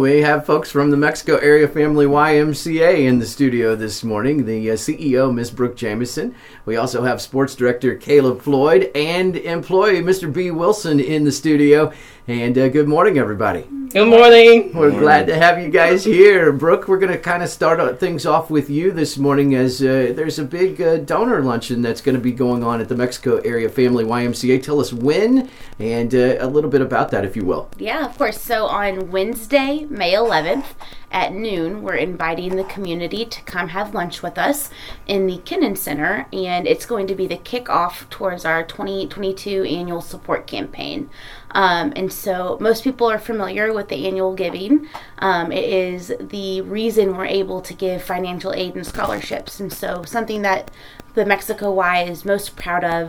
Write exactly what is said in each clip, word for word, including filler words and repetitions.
we have folks from the Mexico Area Family Y M C A in the studio this morning. The uh, C E O, Miz Brooke Jamison. We also have Sports Director Caleb Floyd and employee Mister B. Wilson in the studio. And uh, good morning, everybody. Good morning. We're glad to have you guys here. Brooke, we're going to kind of start things off with you this morning as uh, there's a big uh, donor luncheon that's going to be going on at the Mexico Area Family Y M C A. Tell us when and uh, a little bit about that, if you will. Yeah, of course. So on Wednesday, May eleventh at noon, we're inviting the community to come have lunch with us in the Kennan Center, and it's going to be the kickoff towards our twenty twenty-two annual support campaign. Um, and so most people are familiar with the annual giving. Um, it is the reason we're able to give financial aid and scholarships. And so something that the Mexico Y is most proud of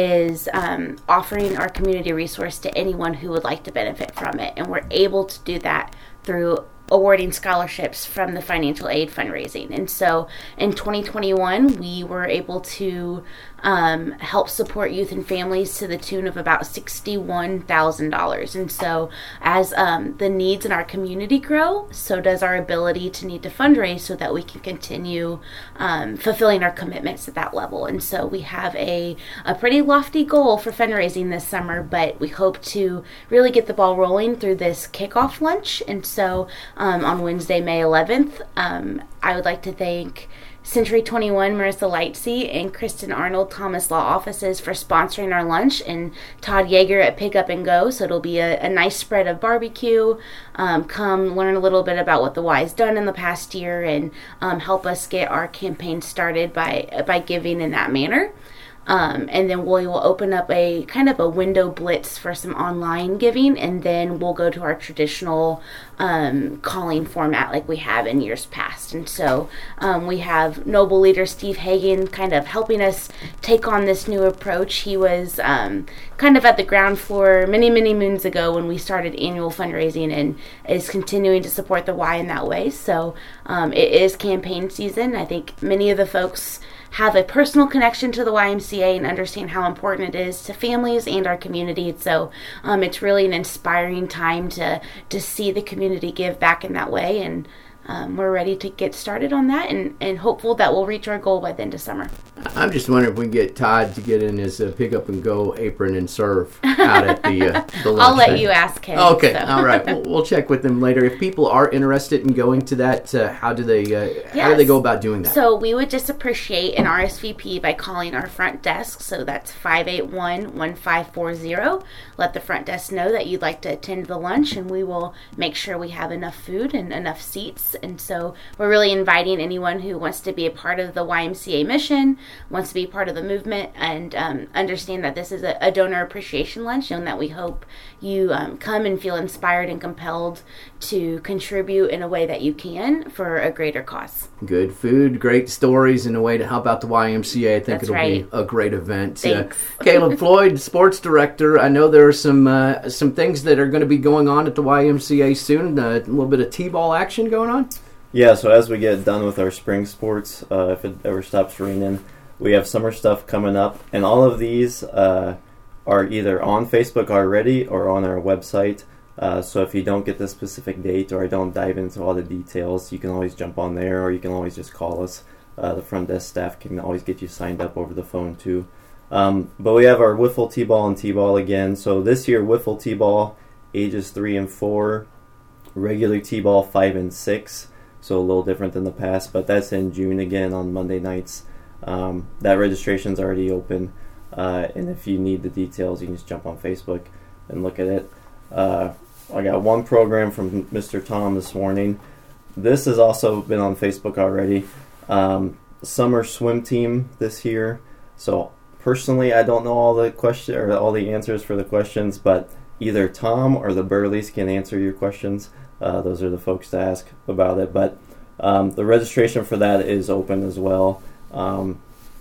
is um, offering our community resource to anyone who would like to benefit from it. And we're able to do that through awarding scholarships from the financial aid fundraising. And so in twenty twenty-one, we were able to um, help support youth and families to the tune of about sixty-one thousand dollars. And so as um, the needs in our community grow, so does our ability to need to fundraise so that we can continue um, fulfilling our commitments at that level. And so we have a, a pretty lofty goal for fundraising this summer, but we hope to really get the ball rolling through this kickoff lunch. And so um, on Wednesday, May eleventh, um, I would like to thank Century twenty-one, Marissa Lightsey, and Kristen Arnold, Thomas Law Offices, for sponsoring our lunch, and Todd Yeager at Pick Up and Go. So it'll be a, a nice spread of barbecue. Um, come learn a little bit about what the Y has done in the past year, and um, help us get our campaign started by by giving in that manner. Um, and then we will open up a kind of a window blitz for some online giving, and then we'll go to our traditional um, calling format like we have in years past. And so um, we have Noble leader Steve Hagan kind of helping us take on this new approach. He was um, kind of at the ground floor many, many moons ago when we started annual fundraising, and is continuing to support the Y in that way. So um, it is campaign season. I think many of the folks have a personal connection to the Y M C A and understand how important it is to families and our community. So um, it's really an inspiring time to to see the community give back in that way, and um, we're ready to get started on that, and, and hopeful that we'll reach our goal by the end of summer. I'm just wondering if we can get Todd to get in his uh, pick up and go apron and serve out at the, uh, the lunch. I'll let thing. you ask him. Okay, so. all right. We'll, we'll check with them later. If people are interested in going to that, uh, how do they uh, yes. how do they go about doing that? So we would just appreciate an R S V P by calling our front desk. So that's five eight one, one five four zero. Let the front desk know that you'd like to attend the lunch, and we will make sure we have enough food and enough seats. And so we're really inviting anyone who wants to be a part of the Y M C A mission, wants to be part of the movement, and um, understand that this is a, a donor appreciation lunch, and that we hope you um, come and feel inspired and compelled to contribute in a way that you can for a greater cause. Good food, great stories, and a way to help out the Y M C A. I think That's it'll right. be a great event. Thanks. Uh, Caleb Floyd, sports director. I know there are some uh, some things that are going to be going on at the Y M C A soon. Uh, a little bit of t-ball action going on. Yeah, so as we get done with our spring sports, uh, if it ever stops raining, we have summer stuff coming up, and all of these uh, are either on Facebook already or on our website. Uh, so if you don't get the specific date, or I don't dive into all the details, you can always jump on there, or you can always just call us. Uh, the front desk staff can always get you signed up over the phone too. Um, but we have our wiffle t-ball and t-ball again. So this year, wiffle t-ball, ages three and four, regular t-ball five and six. So a little different than the past, but that's in June again on Monday nights. Um, that registration's already open, uh, and if you need the details, you can just jump on Facebook and look at it. Uh, I got one program from Mister Tom this morning. This has also been on Facebook already. Um, summer swim team this year. So personally, I don't know all the question or all the answers for the questions, but either Tom or the Burleys can answer your questions. Uh, those are the folks to ask about it. But um, the registration for that is open as well. Um,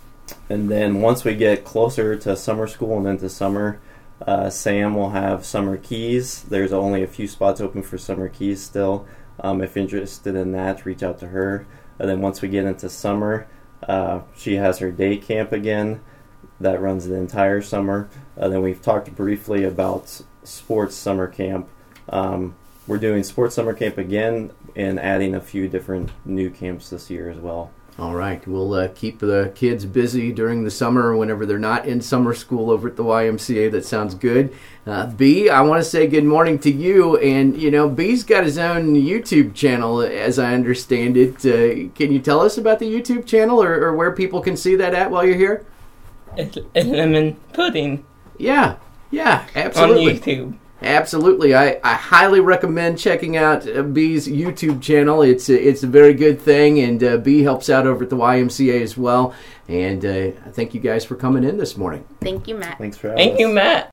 and then once we get closer to summer school and into summer, uh, Sam will have summer keys. There's only a few spots open for summer keys still. Um, if interested in that, reach out to her. And then once we get into summer, uh, she has her day camp again. That runs the entire summer. Uh, then we've talked briefly about sports summer camp. Um, we're doing Sports Summer Camp again and adding a few different new camps this year as well. All right. We'll uh, keep the kids busy during the summer whenever they're not in summer school over at the Y M C A. That sounds good. Uh, B, I want to say good morning to you. And, you know, B's got his own YouTube channel, as I understand it. Uh, can you tell us about the YouTube channel or, or where people can see that at while you're here? It's, it's lemon pudding. Yeah. Yeah, absolutely. On YouTube. Absolutely. I, I highly recommend checking out uh, B's YouTube channel. It's a, it's a very good thing, and uh, B helps out over at the Y M C A as well. And uh, I thank you guys for coming in this morning. Thank you, Matt. Thanks for having us. Thank you, Matt.